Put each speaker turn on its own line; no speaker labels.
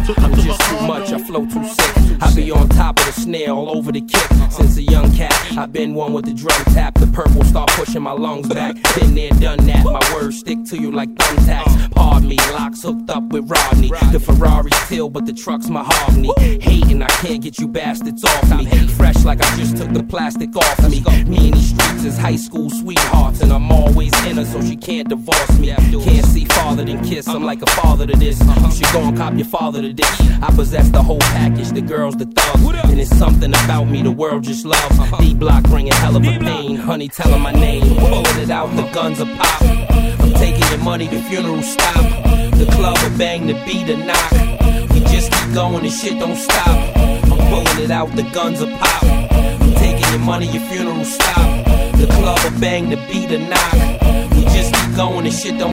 I'm just too much, I flow too sick. I be on top of the snare, all over the kick. Since a young cat, I've been one with the drum tap. The purple start pushing my lungs back. Been there, done that, my words stick to you like thumbtacks. Pardon me, locks hooked up with Rodney. The Ferrari's till, but the truck's mahogany. Hating, I can't get you bastards off me. Fresh like I just took the plastic off me. Me in these streets is high school sweethearts, and I'm always in her, so she can't divorce me. Can't see farther than kiss, I'm like a father to this. You should go and cop your father to this. I possess the whole package, the girls, the thugs, and it's something about me the world just loves. D-Block bringing hell of a pain, honey telling my name, pulling it out, the guns are pop. I'm taking your money, the funeral stop. The club will bang, the beat a knock. We just keep going, the shit don't stop. I'm pulling it out, the guns are pop. I'm taking your money, your funeral stop. The club will bang, the beat a knock. We just keep going, the shit don't